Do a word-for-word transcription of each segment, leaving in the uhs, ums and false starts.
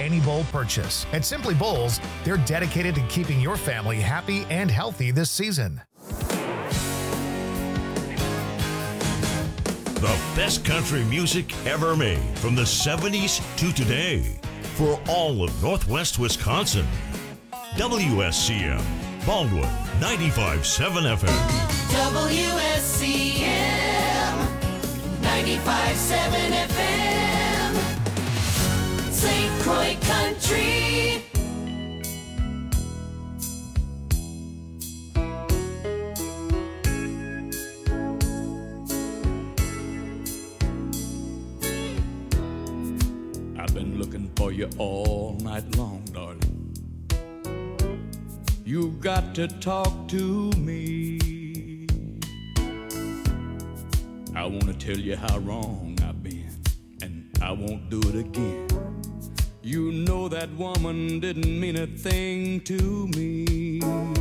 any bowl purchase. At Simply Bowls, they're dedicated to keeping your family happy and healthy this season. The best country music ever made from the seventies to today for all of Northwest Wisconsin. W S C M, Baldwin, ninety-five point seven F M. W S C M, ninety-five point seven F M. Saint Croix Country. I've been looking for you all night long, darling. You got to talk to me. I want to tell you how wrong I've been, and I won't do it again. You know that woman didn't mean a thing to me.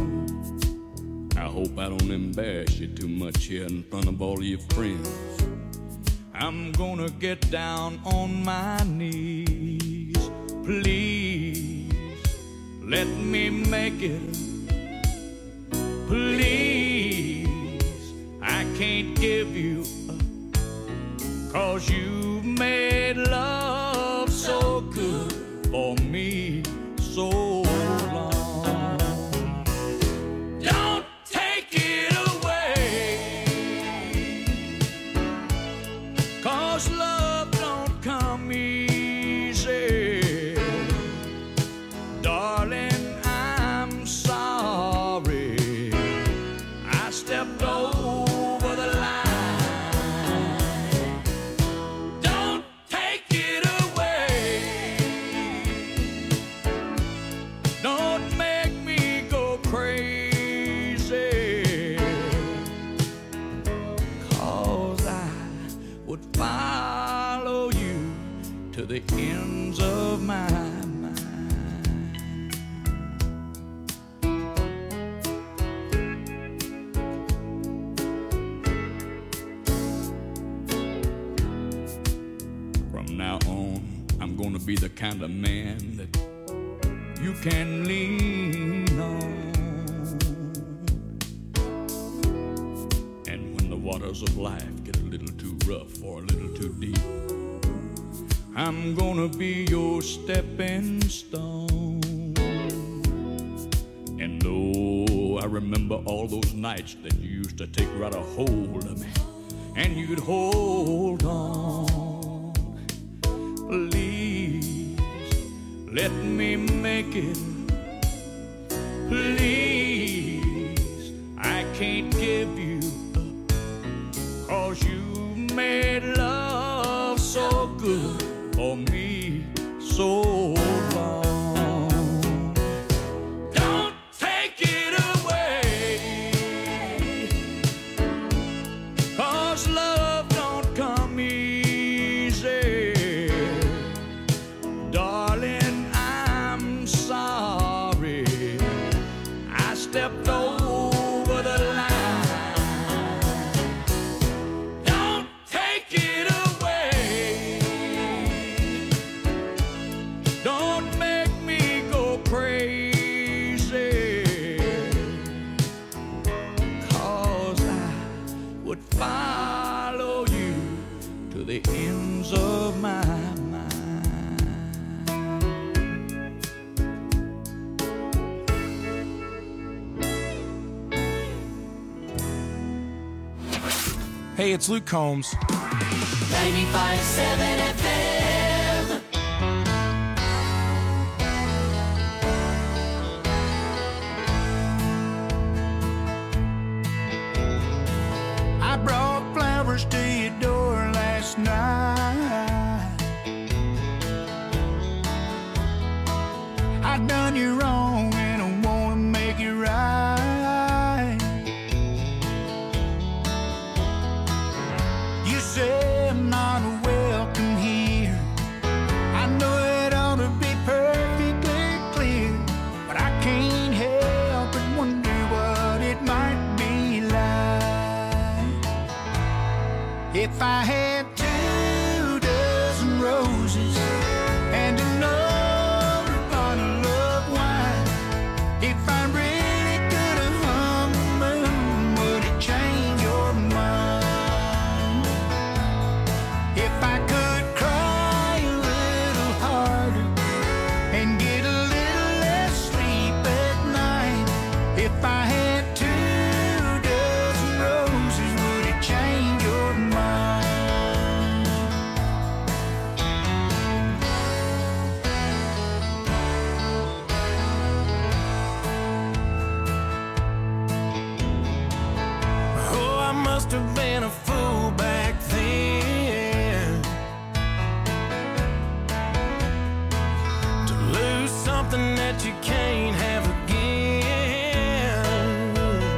I hope I don't embarrass you too much here in front of all your friends. I'm gonna get down on my knees. Please, let me make it. Please, I can't give you up, 'cause you made love so good for me so long. Don't take it away, 'cause love don't come easy. Darling, I'm sorry I stepped over the line. Don't take it away. Don't make me go crazy, 'cause I would follow you to the ends of my mind. From now on, I'm gonna be the kind of man that you can lean on. And when the waters of life get a little too rough or a little too deep, I'm gonna be your stepping stone. And though I remember all those nights that you used to take right a hold of me, and you'd hold on, please, let me make it. Please, I can't give you up, 'cause you made love so good for me so long. Don't take it away, 'cause love don't come easy. Darling, I'm sorry I stepped over the line. Don't take it away. Don't make me go crazy, 'cause I would follow you to the ends of my mind. Hey, it's Luke Combs. ninety-five point seven F M. I brought flowers to your door last night. I done you wrong and I wanna make it right. You say I'm not welcome here. I know it ought to be perfectly clear, but I can't help but wonder what it might be like if I had two dozen roses and an have been a fool back then to lose something that you can't have again.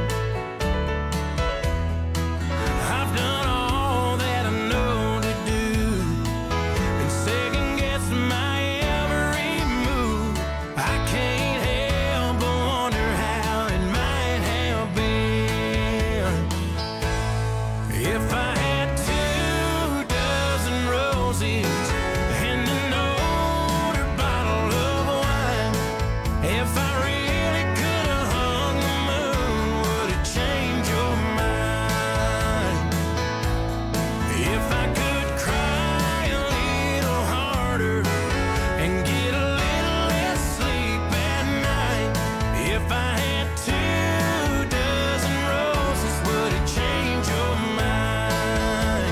I've done all that I know to do and second guess my every move. I can't help but wonder how it might have been if I had two dozen roses and an older bottle of wine. If I really could have hung the moon, would it change your mind? If I could cry a little harder and get a little less sleep at night. If I had two dozen roses, would it change your mind?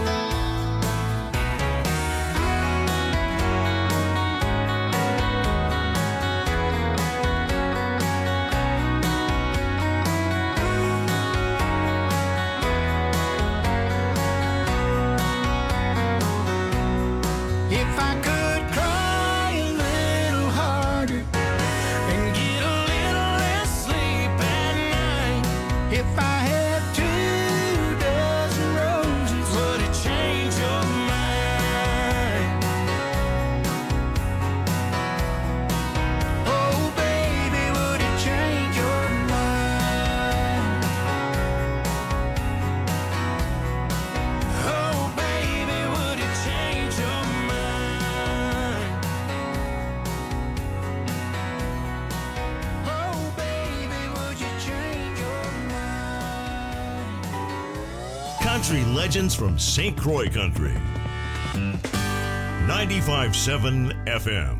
If I could cry a little harder and get a little less sleep at night. If I had two dozen roses, would it change your mind? Oh, baby, would it change your mind? Oh, baby, would it change your mind? Oh, baby, would you change your mind? Country legends from Saint Croix Country. ninety-five point seven F M.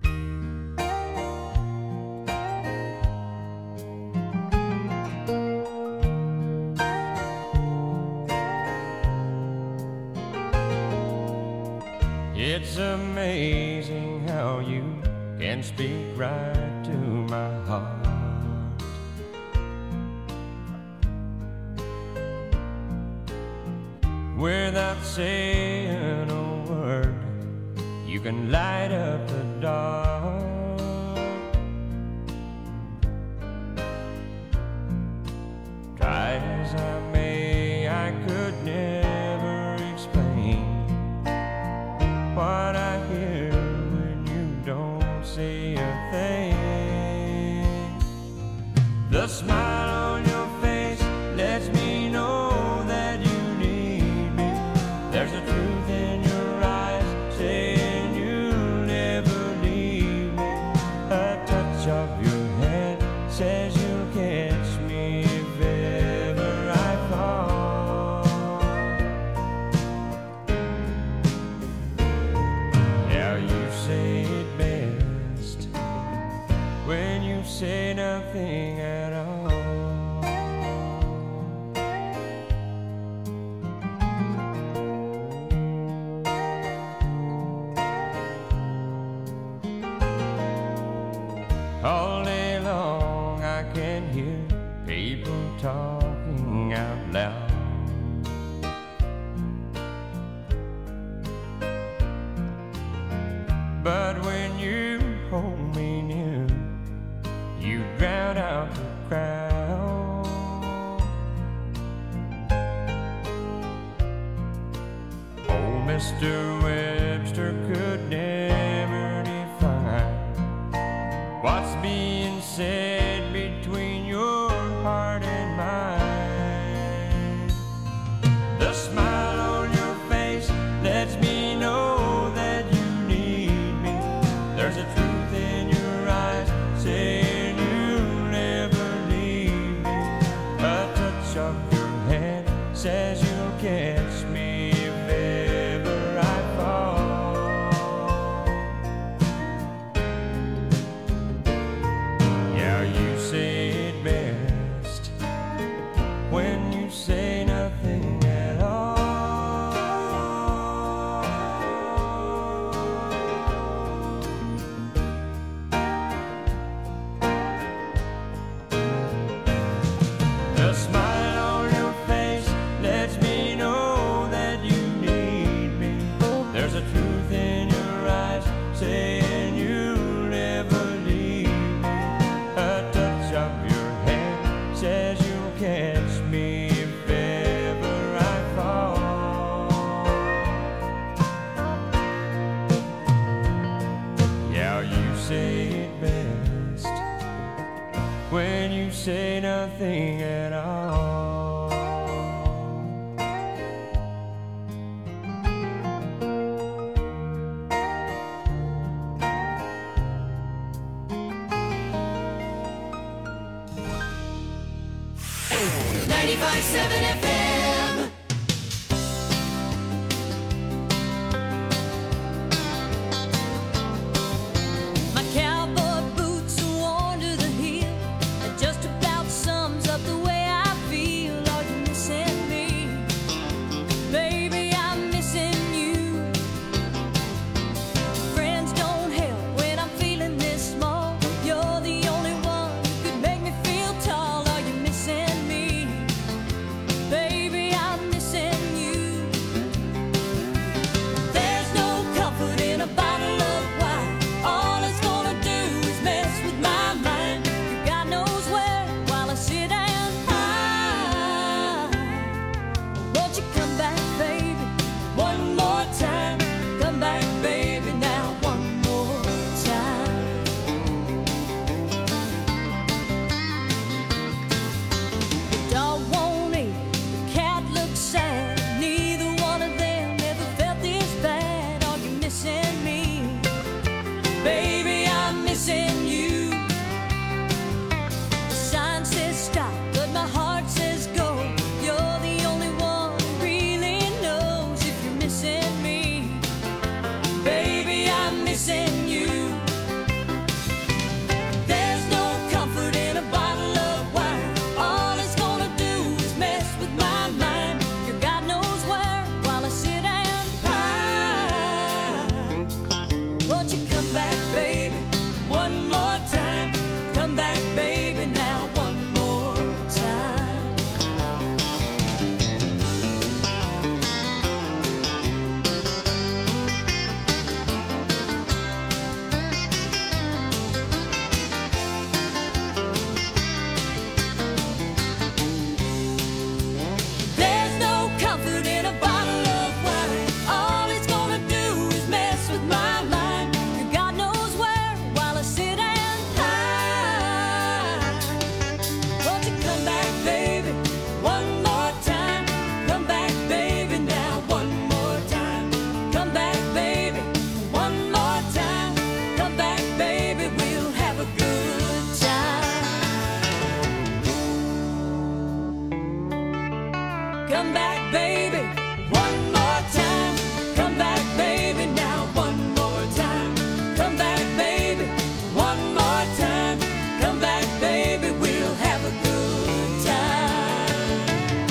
It's amazing how you can speak right to my heart. Without saying a word, you can light up the dark. Try as I may, I could never explain what I hear when you don't say a thing. The smile on your face lets me know that you need me. There's a truth in your eyes saying you'll never leave me. A touch of your hand says you'll catch me if ever I fall. Now you say it best when you say nothing at all. All day long I can hear people talking out loud. But when you hold me near, you drown out the crowd. Oh, Mister Webster could never define what's being said between your heart and mine. The smile on your face lets me know that you need me. There's a truth in your eyes saying you'll never leave me. A touch of your hand says you'll catch me if ever I fall. you say it best when you say nothing at all. ninety-five seven F M. My cowboy boots are worn to the heel. That just about sums up the way I feel. Are you missing me? Baby, I'm missing you. Friends don't help when I'm feeling this small. You're the only one who could make me feel tall. Are you missing me? Baby, I'm missing you. There's no comfort in a bottle of wine. All it's gonna do is mess with my mind. God knows where while I sit and hide. Won't you come back, baby, one more time? Come back, baby, now one more time. The dog won't eat, the cat looks sad. Neither one of them ever felt this bad. Are you missing me? Baby, I'm missing you. The sign says stop, but my heart says go. You're the only one who really knows if you're missing me. Baby, I'm missing you. There's no comfort in a bottle of wine. All it's gonna do is mess with my mind. Your God knows where while I sit and pine. Won't you come back, baby, one more time? Come back, baby, now one more time. There's no comfort in a bottle of wine. All it's gonna do is mess with my mind. Your God knows where while I sit and hide. Won't you come back, baby, one more time? Come back, baby, now one more time. Come back, baby, one more time. Come back, baby, we'll have a good time. Come back, baby, one more time. Come back, baby, now one more time. Come back, baby, one more time. Come back, baby, we'll have a good time.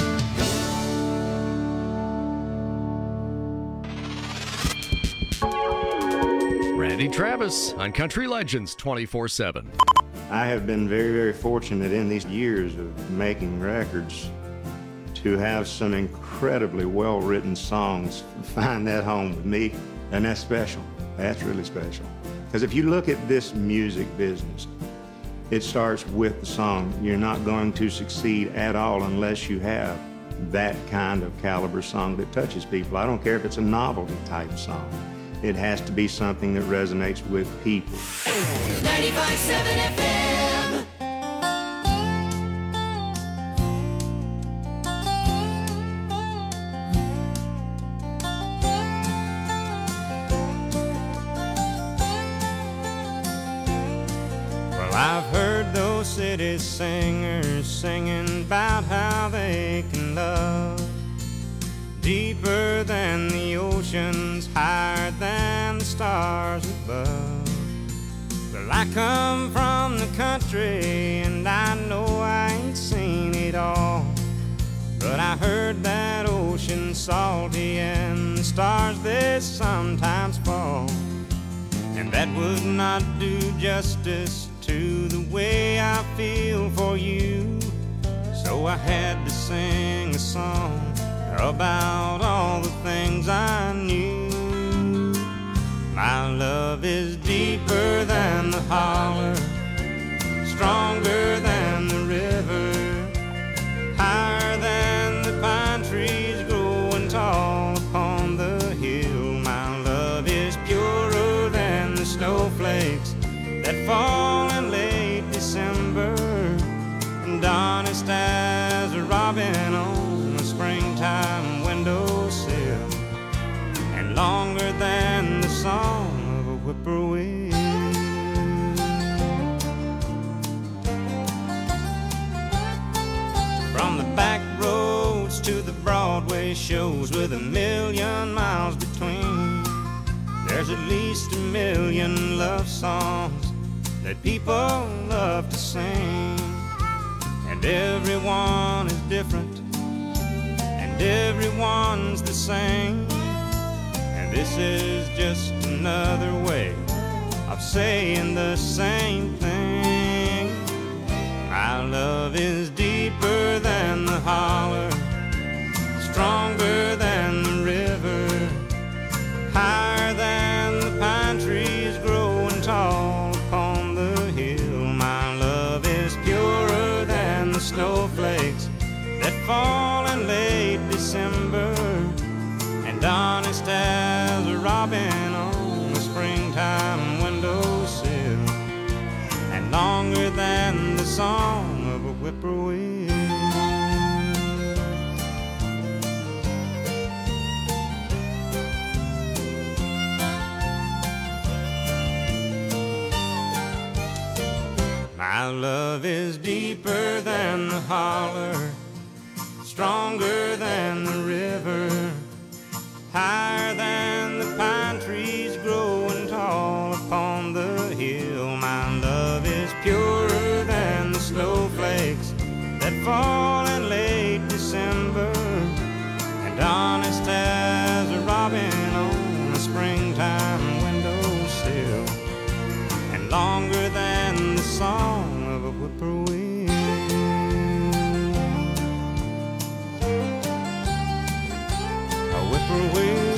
Randy Travis on Country Legends twenty-four seven. I have been very, very fortunate in these years of making records to have some incredibly well-written songs find that home with me, and that's special. That's really special. Because if you look at this music business, it starts with the song. You're not going to succeed at all unless you have that kind of caliber song that touches people. I don't care if it's a novelty type song. It has to be something that resonates with people. ninety-five seven F M. Well, I've heard those city singers singing about how they can love deeper than the oceans, higher than the stars above. Well, I come from the country and I know I ain't seen it all, but I heard that ocean salty and the stars they sometimes fall, and that would not do justice to the way I feel for you. So I had to sing a song about all the things I knew. My love is deeper than the holler, stronger than the river, higher than the pine trees growing tall upon the hill. My love is purer than the snowflakes that fall in late December, and honest as a robin on a springtime windowsill, and longer than the song of a whippoorwill. From the back roads to the Broadway shows with a million miles between, there's at least a million love songs that people love to sing. And everyone is different, and everyone's the same. And this is just another way of saying the same thing. My love is deeper than the holler, stronger than the river, higher than the pine trees growing tall upon the hill. My love is purer than the snowflakes that fall in late December, and honest as a robin on a springtime windowsill, and longer than the song of a whippoorwill. My love is deeper than the holler, stronger than the river, higher than the pine trees growing tall upon the hill. My love is purer than the snowflakes that fall in late December, and honest as a robin on a springtime windowsill, and longer than the song of a whippoorwill. A whippoorwill.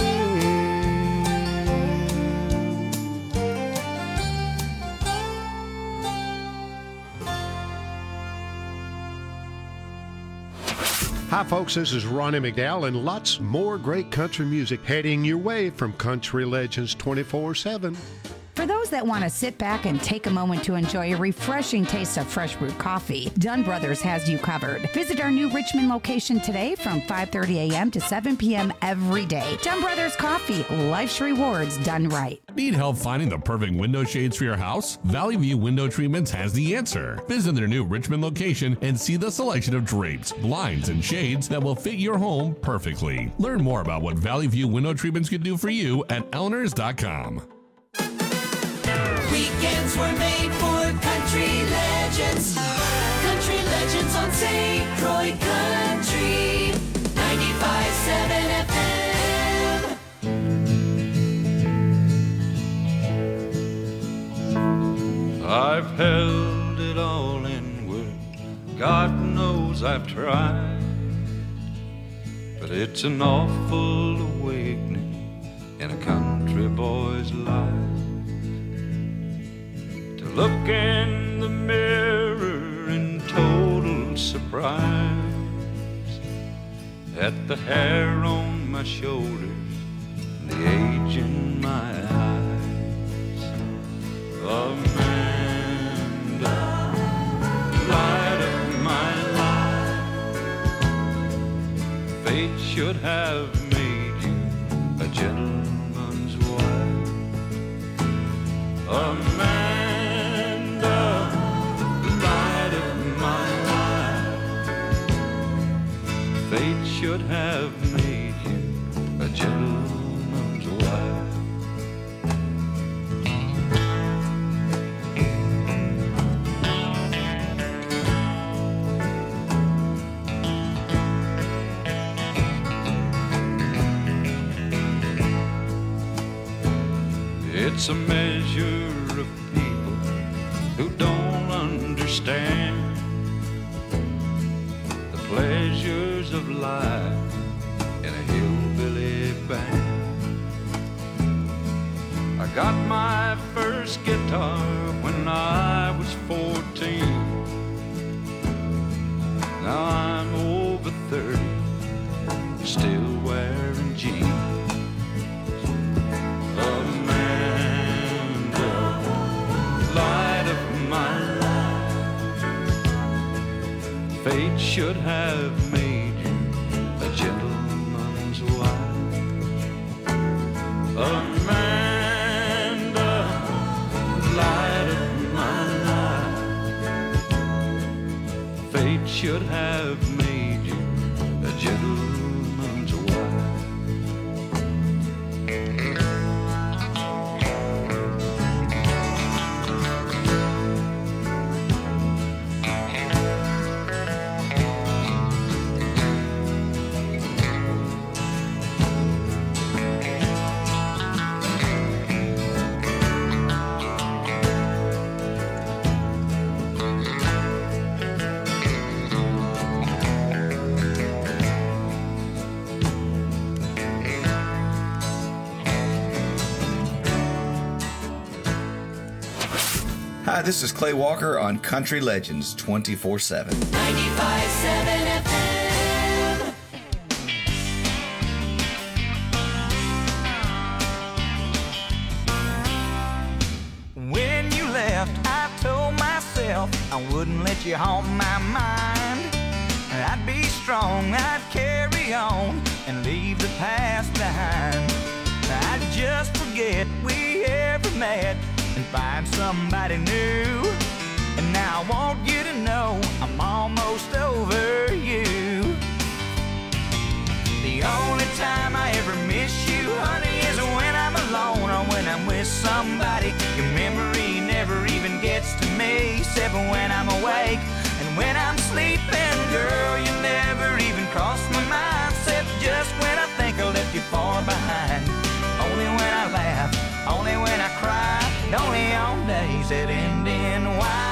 Hi, folks, this is Ronnie McDowell, and lots more great country music heading your way from Country Legends twenty-four seven. For those that want to sit back and take a moment to enjoy a refreshing taste of fresh brewed coffee, Dunn Brothers has you covered. Visit our new Richmond location today from five thirty a.m. to seven p.m. every day. Dunn Brothers Coffee, life's rewards done right. Need help finding the perfect window shades for your house? Valley View Window Treatments has the answer. Visit their new Richmond location and see the selection of drapes, blinds, and shades that will fit your home perfectly. Learn more about what Valley View Window Treatments can do for you at elners dot com. Weekends were made for country legends. Country legends on Saint Croix Country. ninety-five point seven F M. I've held it all inward. God knows I've tried. But it's an awful awakening in a country boy's life. Look in the mirror in total surprise at the hair on my shoulders and the age in my eyes. Amanda, light of my life, fate should have made you a gentleman's wife. Amanda, fate should have made you a gentleman's wife. It's a measure of people who don't understand pleasures of life in a hillbilly band. I got my first guitar when I was fourteen. Now I'm over thirty, still wearing jeans. Amanda, light Fate should have made you a gentleman's wife. Amanda, light of my life. Fate should have made you a gentleman's wife. Hi, this is Clay Walker on Country Legends twenty-four seven. ninety-five point seven F M. When you left, I told myself I wouldn't let you haunt my mind. I'd be strong, I'd carry on and leave the past behind. I'd just forget we ever met and find somebody new. And now I want you to know I'm almost over you. The only time I ever miss you, honey, is when I'm alone or when I'm with somebody. Your memory never even gets to me, except when I'm awake and when I'm sleeping. Girl, you never even cross my mind, except just when I think I left you far behind. Only when I laugh, only when I cry, and only on days that end in Y.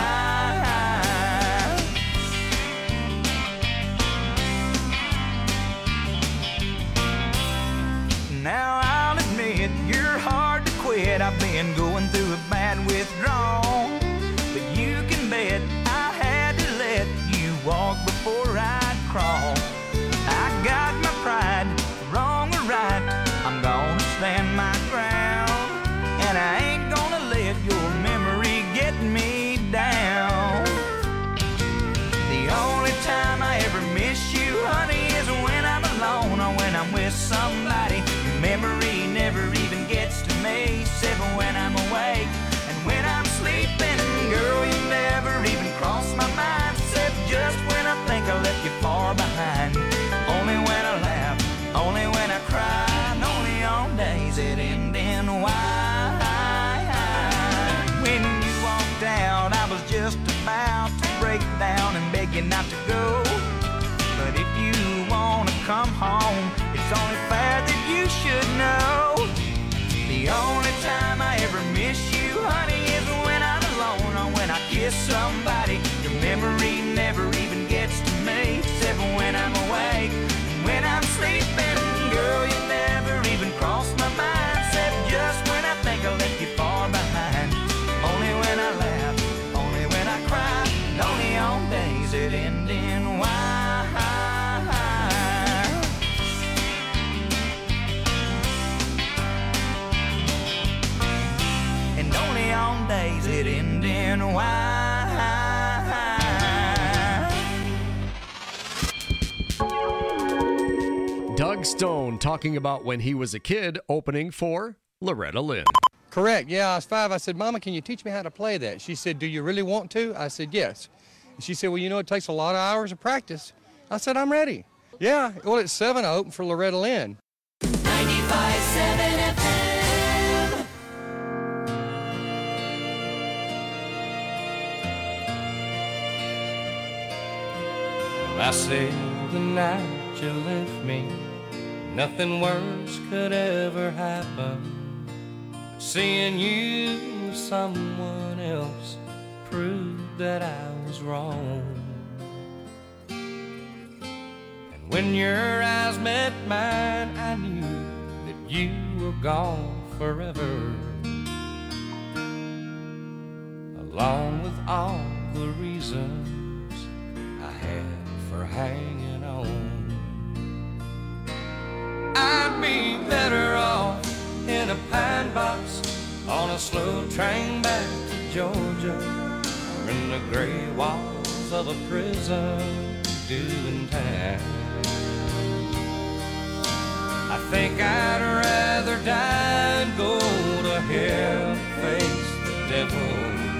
Now I'll admit you're hard to quit. I've been going through a bad withdrawal, but you can bet I had to let you walk before I'd crawl. I got my pride, wrong or right, I'm gonna stand my ground, and I ain't gonna let your memory get me down. The only time I ever miss you, honey, is when I'm alone or when I'm with somebody. Your memory never even gets to me, except when I'm awake and when I'm sleeping. Girl, you never even cross my mind, except just when I think I left you far behind. Only when I laugh, only when I cry, and only on days that end in Y. When you walked out, I was just about to break down and beg you not to go. But if you wanna come home, it's only fair that you should know. The only time I ever miss you, honey, is when I'm alone or when I kiss somebody. Your memory never even gets to me, except when I'm awake and when I'm sleeping. Girl, you never even cross my mind, except just when I think I left you far behind. Only when I laugh, only when I cry, and only on days that end in Y. And only on days that end in Y. Doug Stone talking about when he was a kid opening for Loretta Lynn. Correct. Yeah, I was five. I said, Mama, can you teach me how to play that? She said, do you really want to? I said, yes. And she said, well, you know, it takes a lot of hours of practice. I said, I'm ready. Yeah, well, at seven, I opened for Loretta Lynn. ninety-five point seven F M. Well, I said the night you left me, nothing worse could ever happen. Seeing you with someone else proved that I was wrong. And when your eyes met mine, I knew that you were gone forever, along with all the reasons I had for hanging on. I'd be better off in a pine box on a slow train back to Georgia, or in the gray walls walls of a prison doing time. I think I'd rather die and go to hell, face the devil,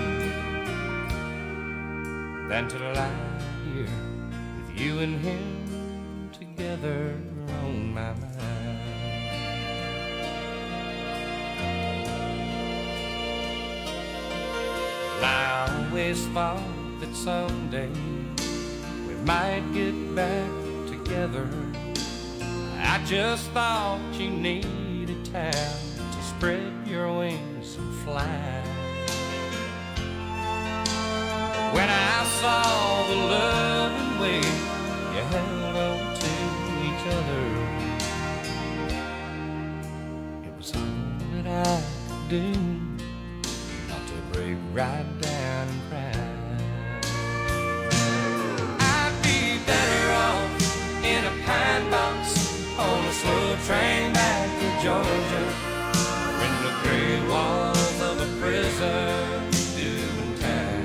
than to lie here with you and him together on my mind. I always thought that someday we might get back together. I just thought you needed time to spread your wings and fly. When I saw the loving way you held on to each other, it was all that I could do not to break right down and cry. I'd be better off in a pine box on a slow train back to Georgia, or in the gray walls of a prison doing time.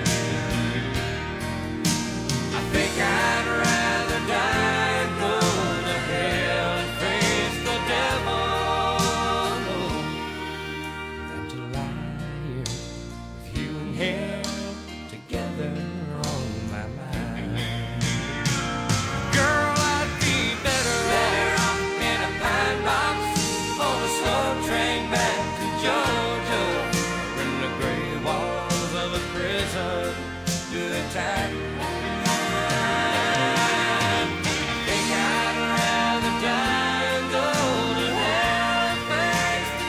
I think I'd rather die and go to hell and face the devil than to lie here with you and him together on my mind. Girl, I'd be better off in a pine box on a slow train back to Georgia, or in the gray walls of a prison doing time. Think I'd rather die and go to hell and face the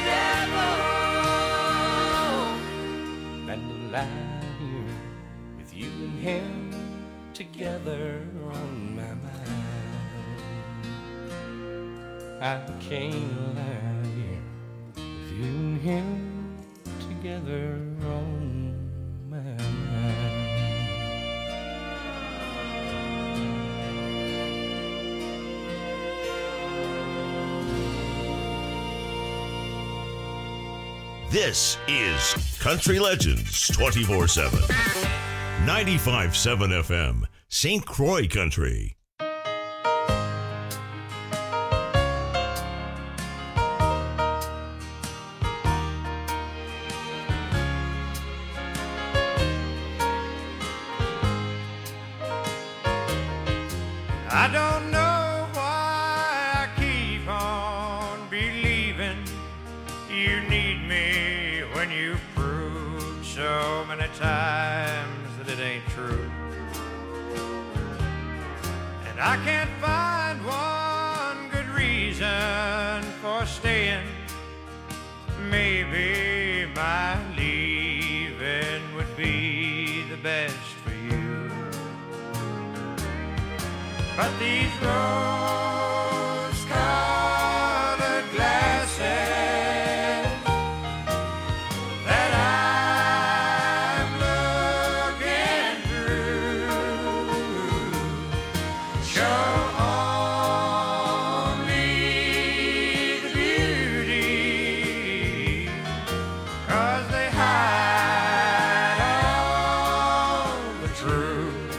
devil than to lie here with you and him together on my mind. I can't lie here with you and him together on my mind. This is Country Legends twenty-four seven. ninety-five point seven F M, Saint Croix Country. I don't know why I keep on believing you need me when you've proved so many times that it ain't true. And I can't find one good reason for staying. Maybe my leaving would be the best for you. But these rose-colored glasses that I'm looking through show only the beauty, 'cause they hide all the truth.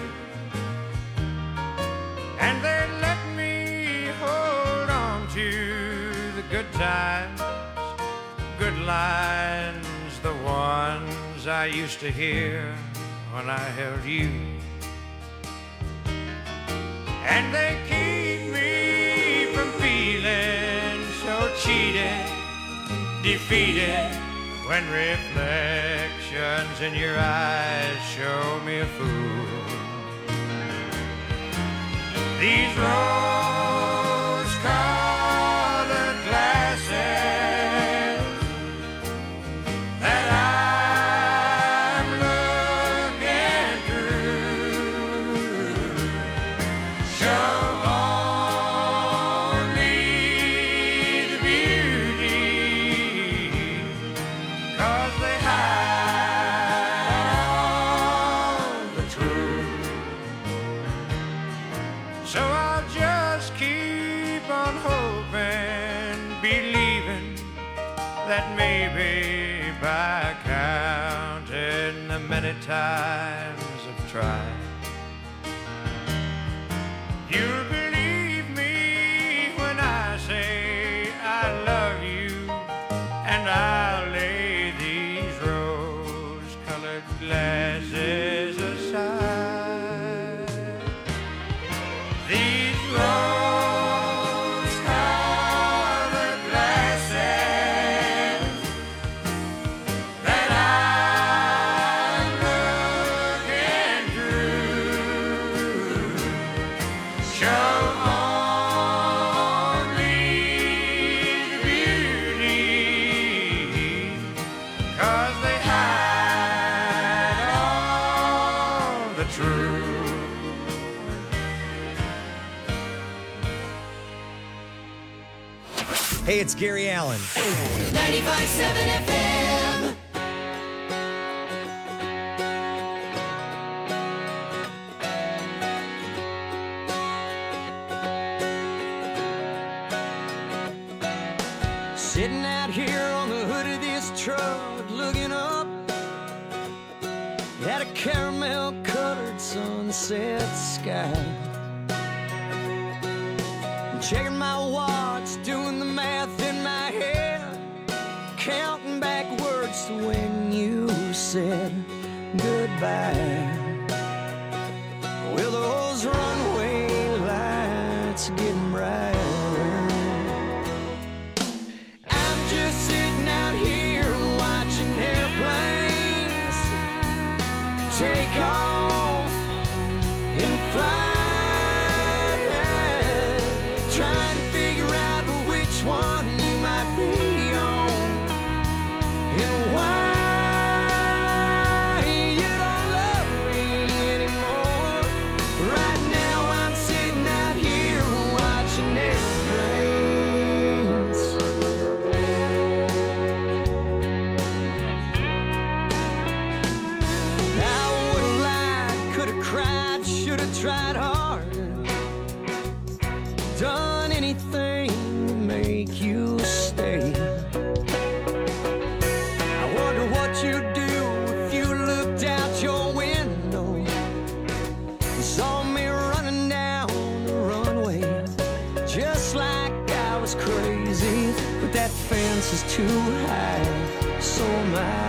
And they let me hold on to the good times, good lines, the ones I used to hear when I held you. And they keep me from feeling so cheated, defeated, when reflections in your eyes show me a fool. These rose-colored glasses that I'm looking through show only the beauty, 'cause they hide all the truth. So I'll just keep on hoping, believing that maybe by counting the many times I've tried, You'll believe me when I say I love you, and I'll lay these rose-colored glasses aside. These rose-colored glasses that I'm looking through show only the beauty, 'cause they hide all the truth. Hey, it's Gary Allen. ninety-five seven F M. Sitting out here on the hood of this truck, looking up at a caramel-colored sunset sky. Checking my watch, doing the math in my head, counting backwards to when you said goodbye. Well, those runway lights are getting brighter. I'm just sitting out here watching airplanes take off and fly. Trying to figure out which one you might be on and why you don't love me anymore. Right now I'm sitting out here watching airplanes. I would've lied, could've cried, should've tried harder, done anything to make you stay. I wonder what you'd do if you looked out your window and saw me running down the runway, just like I was crazy. But that fence is too high, so am I.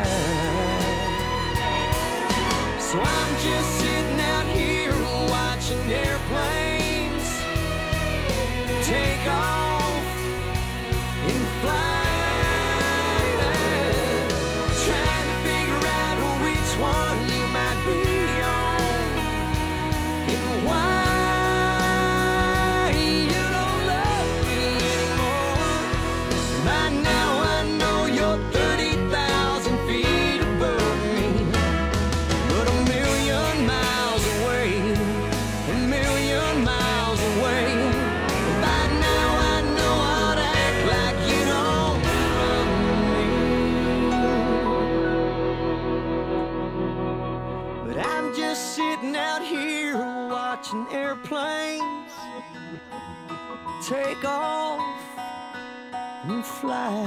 So I'm just sitting out here watching airplanes take off and fly, trying to figure out which one you might be on and why you don't love me anymore. By now I know you're thirty thousand feet above me, but a million miles away, a million miles away. By now I know how to act like you don't love me. But I'm just sitting out here watching airplanes take off and fly.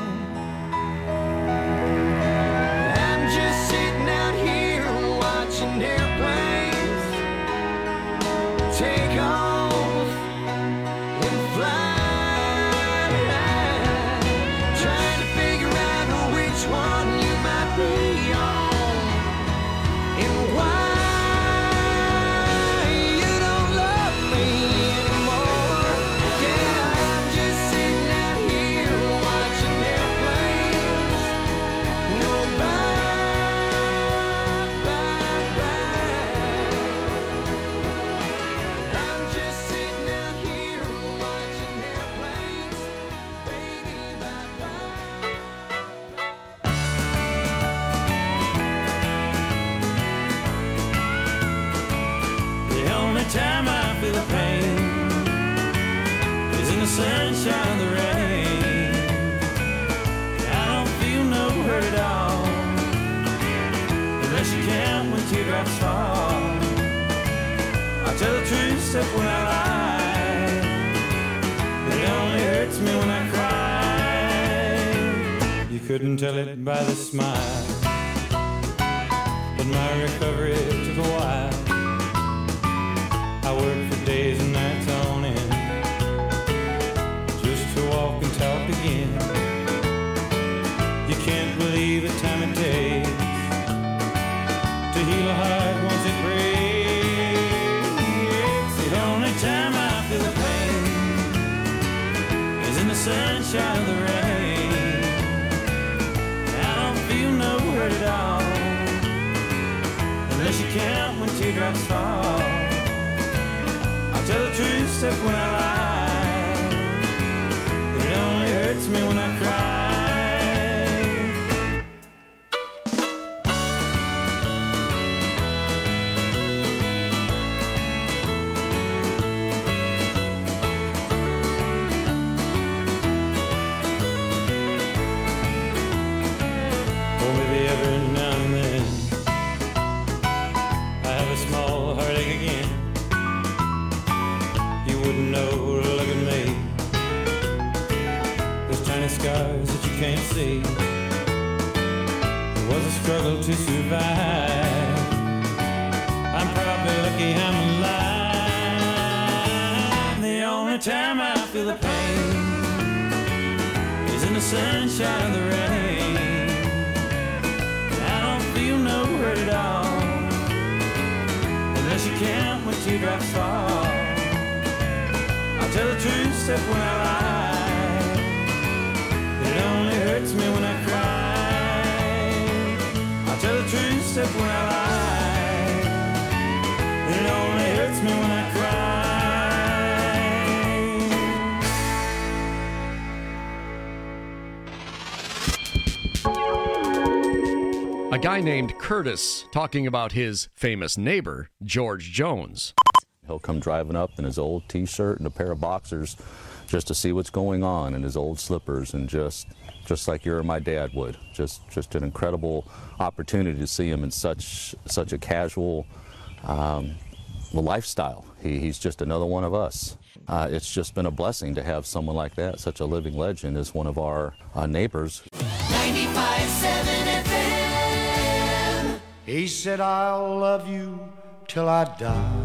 I'm just sitting out here watching airplanes take off and fly, trying to figure out which one you might be on and why you don't love me anymore. Yeah, I'm just sitting out here watching airplanes go by, by, by. I'm just sitting out here watching airplanes, baby, bye bye. The only time I feel the pain is in the sunshine, the rain. I don't feel no hurt at all, unless you count when teardrops fall. I tell the truth, except when I lie. It only hurts me when I cry. You couldn't tell it by the smile, but my recovery took a while. I worked for days and nights on sunshine or the rain. I don't feel no hurt at all, unless you count when teardrops fall. I'll tell the truth except when I lie. It only hurts me when I cry. Scars that you can't see. It was a struggle to survive. I'm probably lucky I'm alive. The only time I feel the pain is in the sunshine or the rain. I don't feel no hurt at all, unless you count when teardrops fall. I'll tell the truth except when I lie. It only hurts me when I cry. I'll tell the truth except when I lie. It only hurts me when I cry. A guy named Curtis talking about his famous neighbor, George Jones. He'll come driving up in his old T-shirt and a pair of boxers just to see what's going on, in his old slippers, and just just like you or my dad would. Just just an incredible opportunity to see him in such such a casual um, lifestyle. He, he's just another one of us. Uh, it's just been a blessing to have someone like that, such a living legend, as one of our uh, neighbors. ninety-five point seven F M. He said, I'll love you till I die.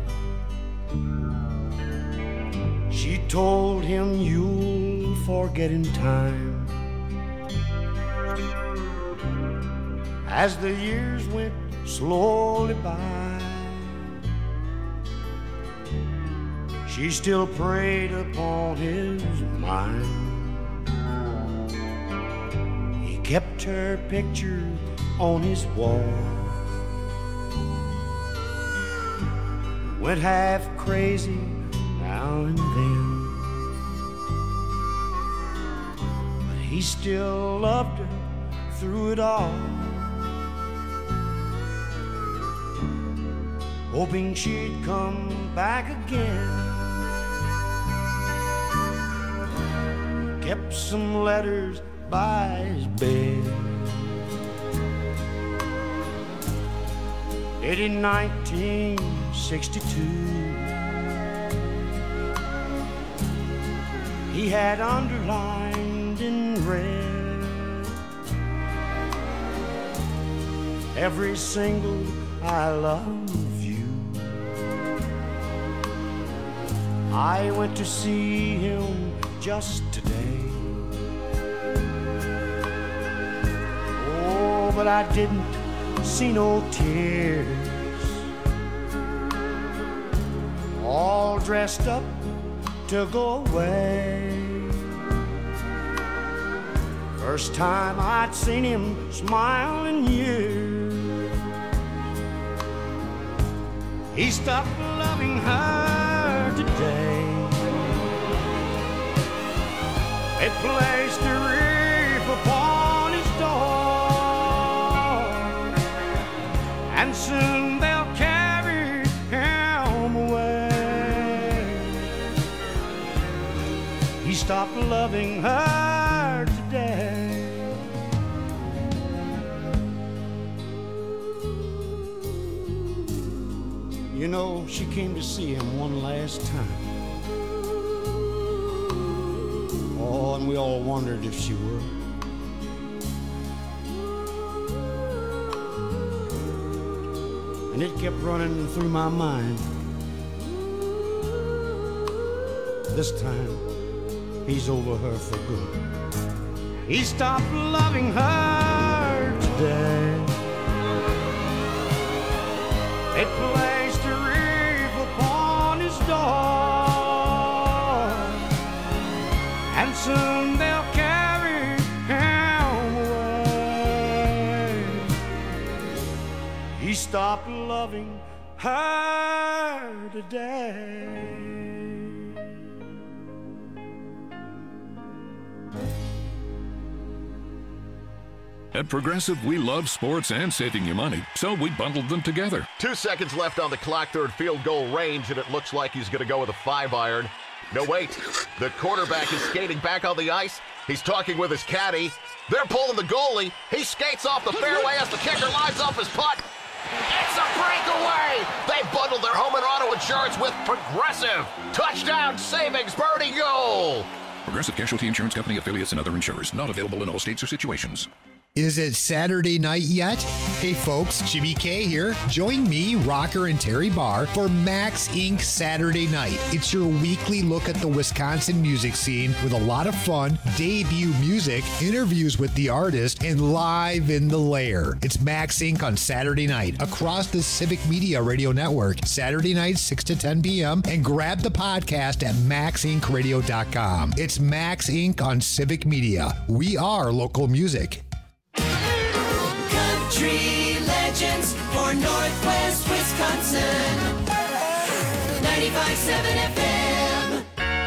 She told him, you'll forget in time. As the years went slowly by, she still preyed upon his mind. He kept her picture on his wall, went half crazy now and then, but he still loved her through it all, hoping she'd come back again. Kept some letters by his bed, dated in nineteen sixty-two. He had underlined in red every single I love you. I went to see him just today. Oh, but I didn't see no tears. All dressed up to go away. First time I'd seen him smile in years. He stopped loving her today. They placed a wreath upon his door, and soon they'll carry him away. He stopped loving her today. You know, she came to see him one last time. Oh, and we all wondered if she would. And it kept running through my mind. This time, he's over her for good. He stopped loving her today. It placed a wreath upon his door, and soon he stopped loving her today. At Progressive, we love sports and saving you money, so we bundled them together. Two seconds left on the clock, third field goal range, and it looks like he's going to go with a five iron. No, wait. The quarterback is skating back on the ice. He's talking with his caddy. They're pulling the goalie. He skates off the fairway as the kicker lines up his putt. It's a breakaway! They bundled their home and auto insurance with Progressive. Touchdown savings birdie goal! Progressive Casualty Insurance Company, affiliates, and other insurers. Not available in all states or situations. Is it Saturday night yet? Hey folks, Jimmy K here. Join me, Rocker, and Terry Barr for Max Incorporated Saturday Night. It's your weekly look at the Wisconsin music scene with a lot of fun, debut music, interviews with the artist, and live in the lair. It's Max Incorporated on Saturday night across the Civic Media Radio Network, Saturday night, six to ten p.m., and grab the podcast at max inc radio dot com. It's Max Incorporated on Civic Media. We are local music. Country legends for Northwest Wisconsin. ninety-five point seven F M.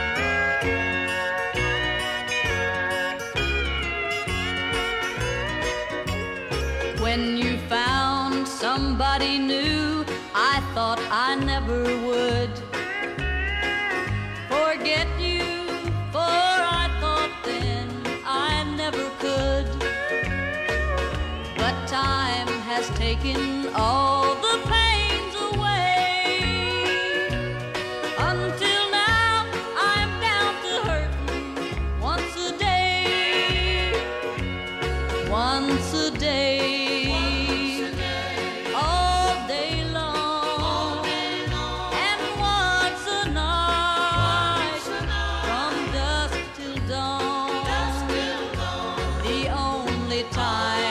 When you found somebody new, I thought I never would forget you, for I thought then I never could. But time has taken all the pains away. Until now, I'm down to hurting once a day. Once a day. All day long. And once a night. From dusk till dawn. The only time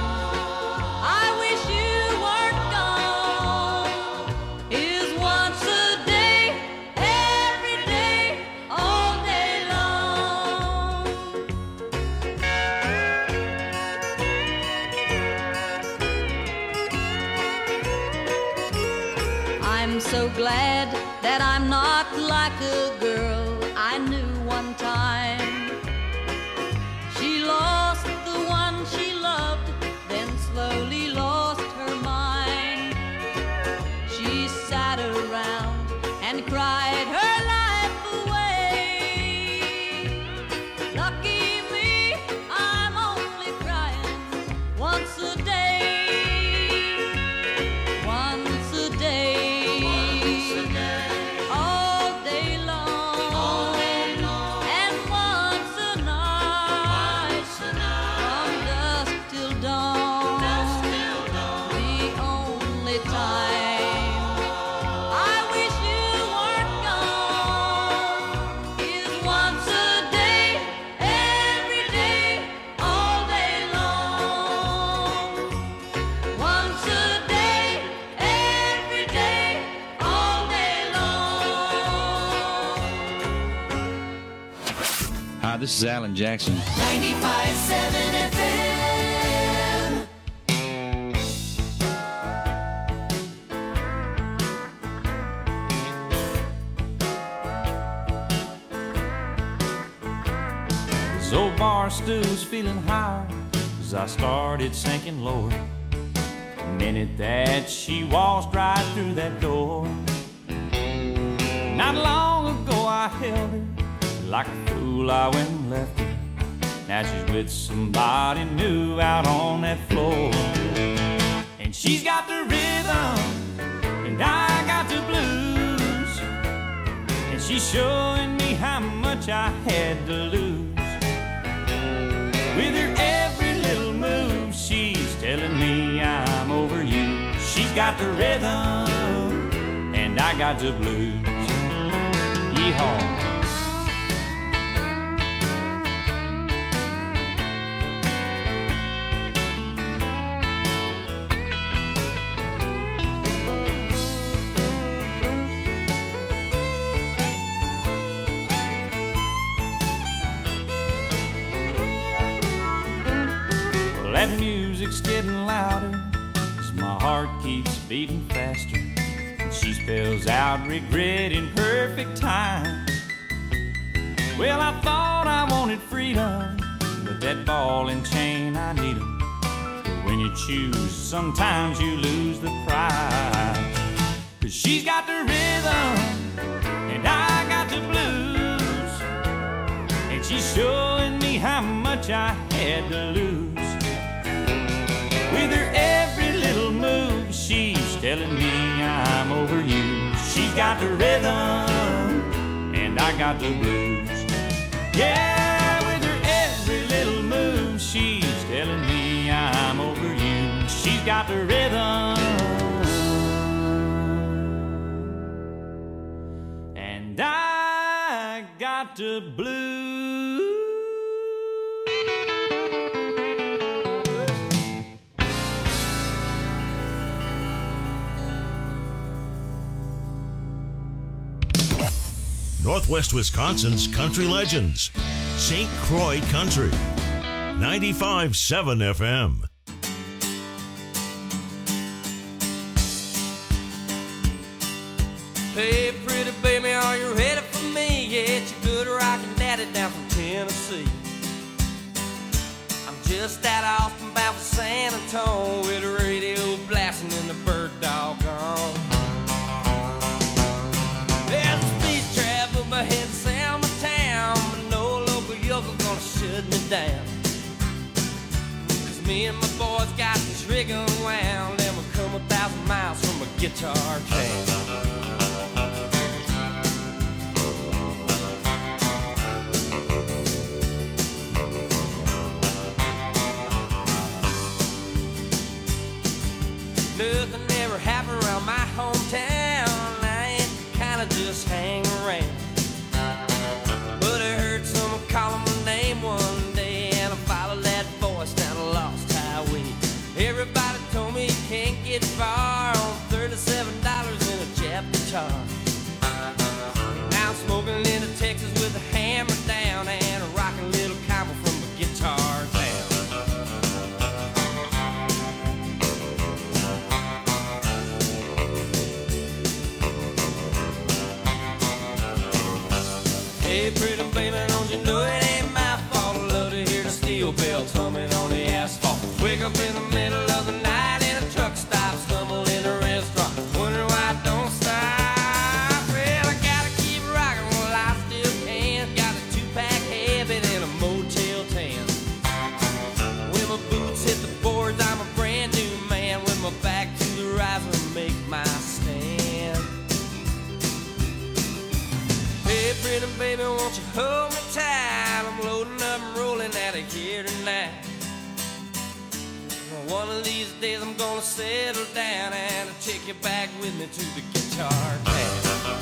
so glad that I'm not like a girl I knew one time. She lost the one she loved, then slowly lost her mind. She sat around and cried her life away. Lucky me, I'm only crying once a day. Once a day. This is Alan Jackson. ninety-five point seven F M. This old bar stew's feeling high as I started sinking lower. The minute that she waltzed right through that door. Not long ago I held her. Like a fool I went and left her. Now she's with somebody new out on that floor. And she's got the rhythm, and I got the blues. And she's showing me how much I had to lose. With her every little move, she's telling me I'm over you. She's got the rhythm, and I got the blues. Yeehaw. That music's getting louder as my heart heart keeps beating faster. And she spells out regret in perfect time. Well, I thought I wanted freedom, but that ball and chain, I need 'em. But when you choose, sometimes you lose the prize. 'Cause she's got the rhythm, and I got the blues. And she's showing me how much I had to lose. With her every little move, she's telling me I'm over you. She's got the rhythm, and I got the blues. Yeah, with her every little move, she's telling me I'm over you. She's got the rhythm, and I got the blues. Northwest Wisconsin's Country Legends, Saint Croix Country, ninety-five point seven F M. Hey, pretty baby, are you ready for me? Yeah, it's your good rockin' daddy down from Tennessee. I'm just out off from about San Antonio with the radio blasting and the bird dog on. There's a speed trap up ahead of Selma town, but no local yokel gonna shut me down. 'Cause me and my boys got this rig unwound, and we'll come a thousand miles from a guitar town. Nothing ever happened around my hometown. I ain't the kind of just hang around. But I heard someone calling my name one day, and I followed that voice down a lost highway. Everybody told me you can't get far on thirty-seven dollars in a Jap guitar. Now I'm smoking into Texas with a hammer down and a rockin' little cowboy from a guitar town. Hey, pretty baby, don't you know it ain't my fault? I love to hear the steel bells humming on the asphalt. Wake up in the middle of the night in a truck stop, stumble in a restaurant, wonder why I don't stop. Well, I gotta keep rocking while I still can. Got a two-pack habit and a Motel ten. When my boots hit the boards, I'm a brand new man. With my back to the riser, make my stand. Hey, pretty baby, won't you hold me tight? I'm loading up and rolling out of here tonight. One of these days I'm gonna settle down and I'll take you back with me to the guitar town.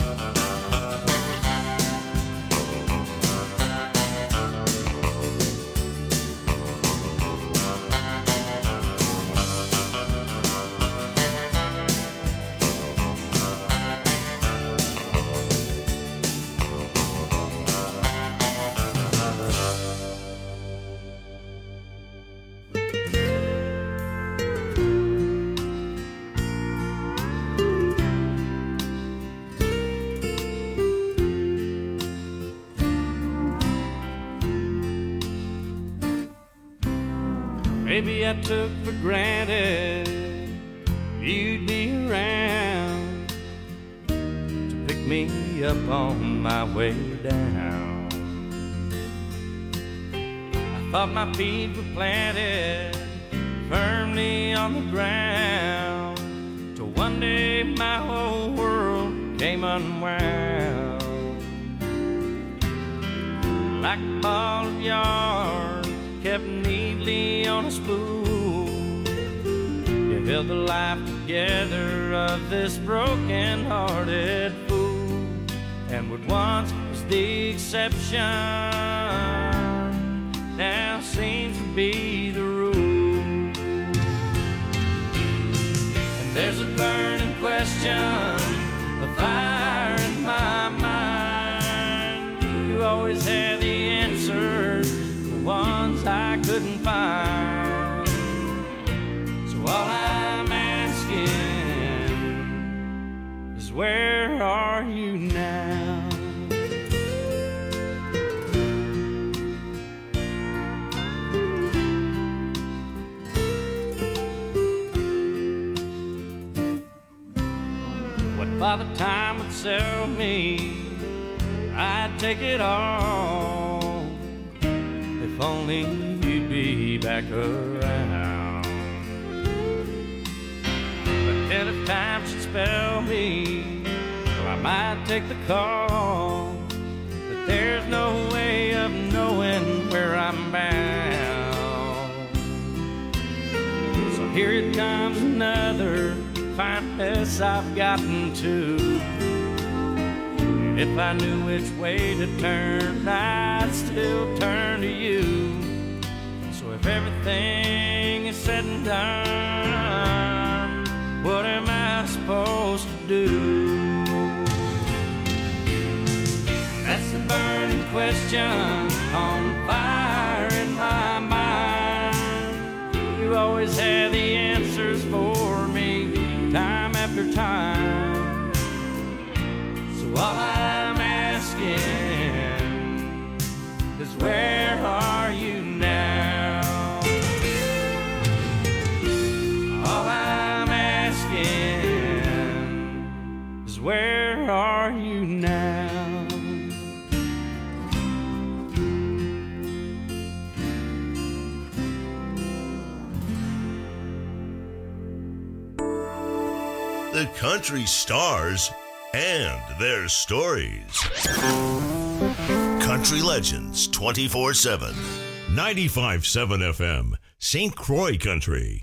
Maybe I took for granted you'd be around to pick me up on my way down. I thought my feet were planted firmly on the ground, till one day my whole world came unwound. Like a ball of yarn kept neatly on a spool, you held the life together of this broken-hearted fool. And what once was the exception now seems to be the rule. And there's a burning question, a fire in my mind. You always had the answers, ones I couldn't find. So all I'm asking where are you now? What Father Time would sell me, I'd take it all if only you'd be back around. But then if time should spell me, well, I might take the call, but there's no way of knowing where I'm bound. So here it comes, another fine mess I've gotten to. If I knew which way to turn, I'd still turn to you. So if everything is said and done, what am I supposed to do? That's the burning question on fire in my mind. You always had the answers for me, time after time. So all I'm asking is, where are you now? All I'm asking is, where are you now? The country stars and their stories. Country Legends twenty-four seven. ninety-five point seven F M, Saint Croix Country.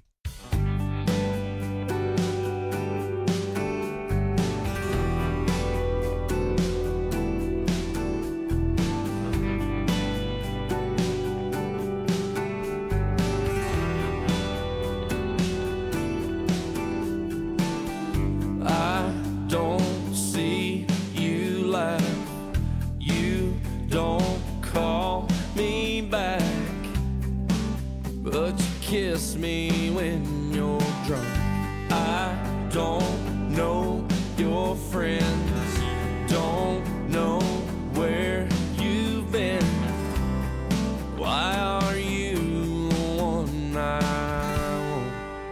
Kiss me when you're drunk. I don't know your friends, don't know where you've been. Why are you the one I want?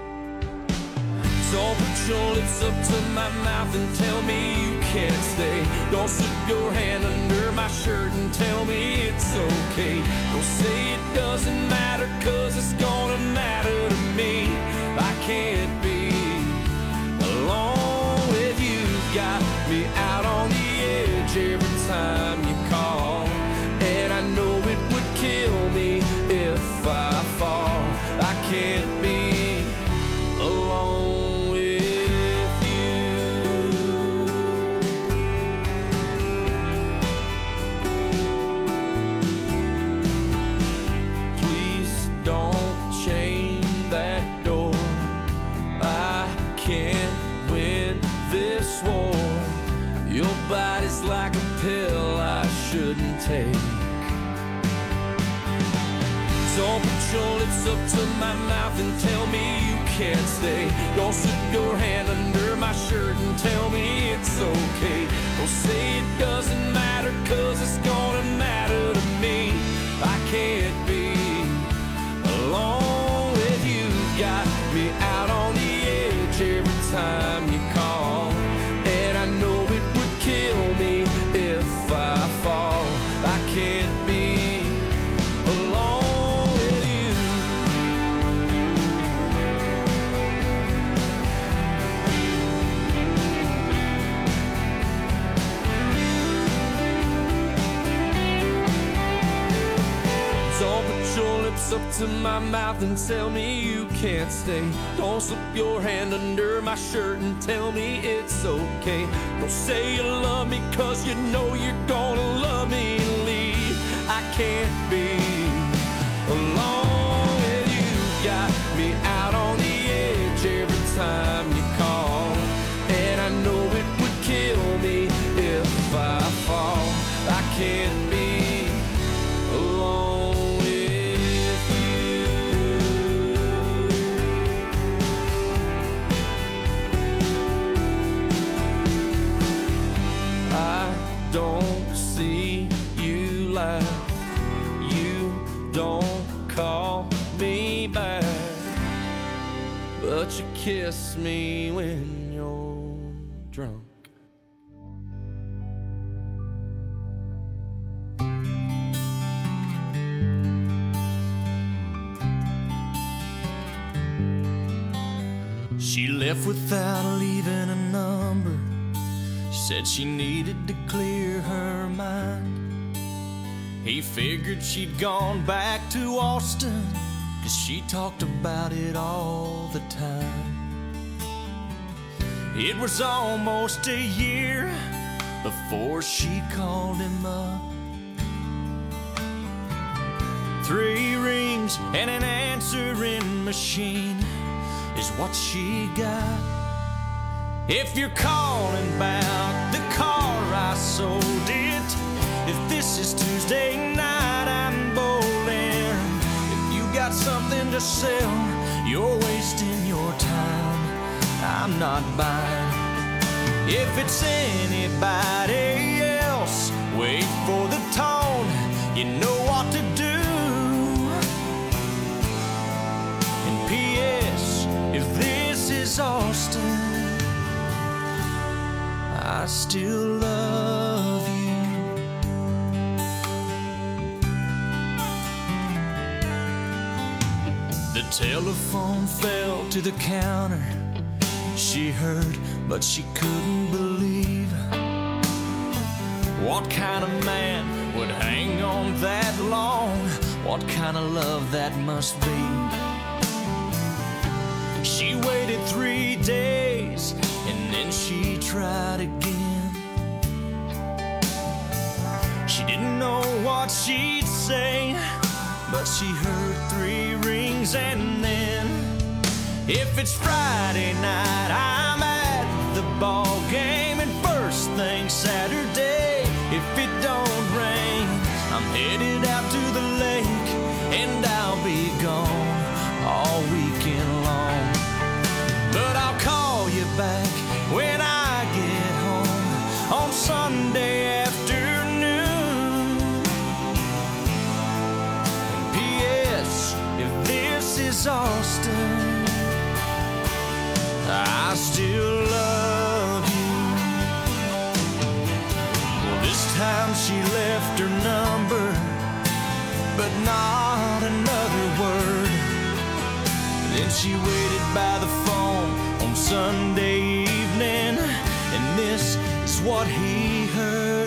So put your lips up to my mouth and tell me you can't stay. Don't slip your hand under my shirt and tell me it's okay. Don't say it doesn't matter, cause it's gonna matter to me. I can't be alone with you. Got me out on the edge every time you call, and I know it would kill me if I fall. I can't be alone with body's like a pill I shouldn't take. Don't put your lips up to my mouth and tell me you can't stay. Don't slip your hand under my shirt and tell me it's okay. Don't say it doesn't matter, cause it's gonna matter to me. I can't be alone with you. Got me out on the edge every time you call, and I know it would kill me if I fall. I can't be alone with you. Don't put your lips up to my mouth and tell me you can't stay. Don't slip your hand under my shirt and tell me it's okay. Don't say you love me, cause you know you're gonna love me and leave. I can't be alone with you. Got me out on the edge every time you call, and I know it would kill me if I fall. I can't be alone. kiss me when you're drunk. She left without leaving a number. She said she needed to clear her mind. He figured she'd gone back to Austin, 'cause she talked about it all the time. It was almost a year before she called him up. Three rings and an answering machine is what she got. If you're calling about the car I sold it, if this is Tuesday night I'm bowling, if you got something to sell, you're wasting your time, I'm not buying. If it's anybody else, wait for the tone, you know what to do. And P S if this is Austin, I still love you. The telephone fell to the counter. She heard, but she couldn't believe. What kind of man would hang on that long? What kind of love that must be? She waited three days and then she tried again. She didn't know what she'd say, but she heard three rings and then, if it's Friday night, I'm at the ball game, and first thing Saturday, if it don't rain, I'm headed out to the lake, and I'll be gone all weekend long. But I'll call you back when I get home on Sunday afternoon. And P S if this is Austin, I still love you. Well, this time she left her number, but not another word. Then she waited by the phone on Sunday evening, and this is what he heard.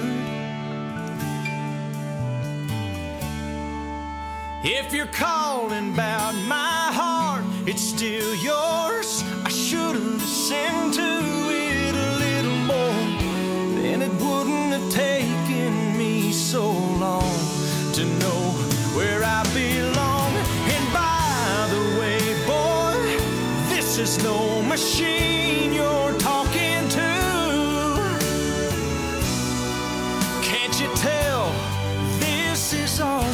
If you're calling about my heart, it's still yours. I should have listened to it a little more, then it wouldn't have taken me so long to know where I belong. And by the way, boy, this is no machine.